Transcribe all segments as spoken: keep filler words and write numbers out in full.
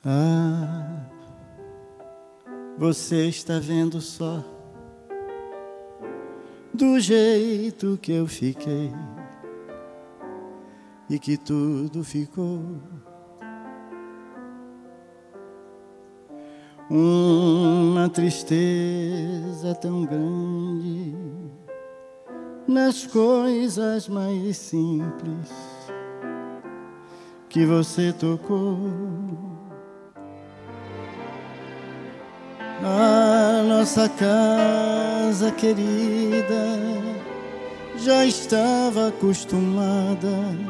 Ah, você está vendo só do jeito que eu fiquei e que tudo ficou uma tristeza tão grande nas coisas mais simples que você tocou. A nossa casa querida já estava acostumada,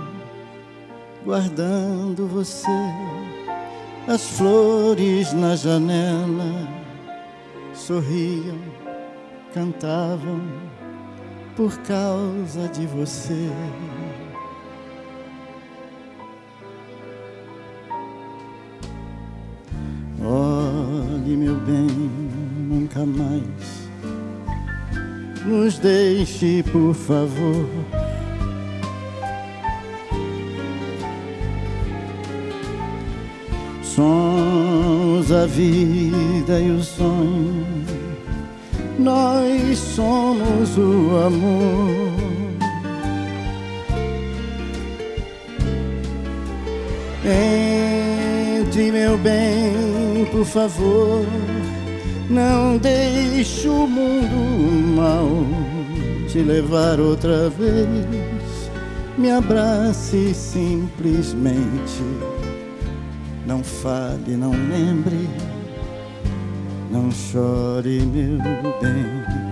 guardando você. As flores na janela sorriam, cantavam por causa de você. Olhe, meu bem, nunca mais nos deixe, por favor. Somos a vida e o sonho, nós somos o amor. Entre, meu bem, por favor, não deixe o mundo mal te levar outra vez. Me abrace simplesmente. Não fale, não lembre, não chore, meu bem.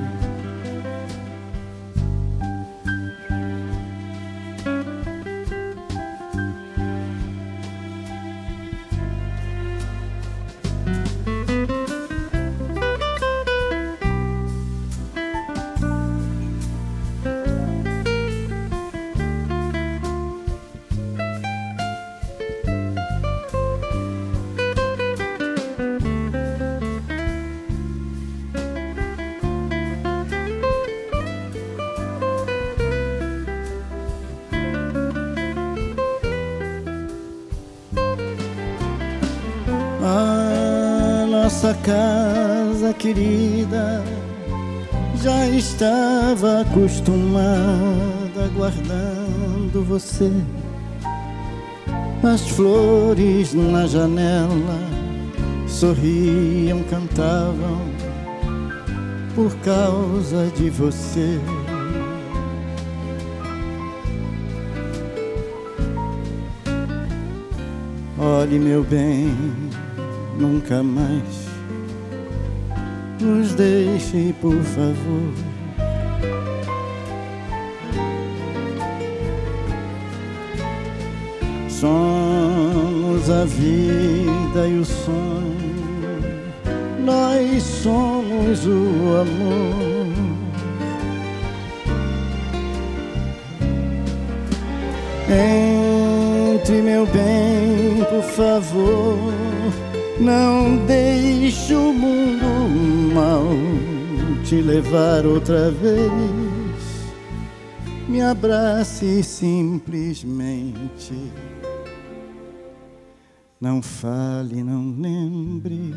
A nossa casa querida já estava acostumada, guardando você. As flores na janela sorriam, cantavam por causa de você. Olhe, meu bem, nunca mais nos deixe, por favor. Somos a vida e o sonho, nós somos o amor. Entre, meu bem, por favor, não deixe o mundo mal te levar outra vez. Me abrace simplesmente. Não fale, não lembre,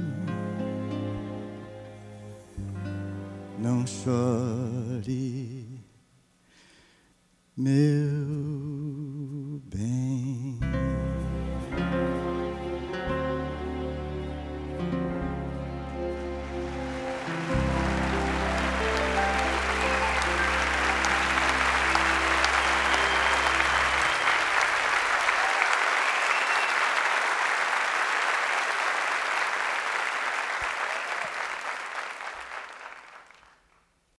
não chore, meu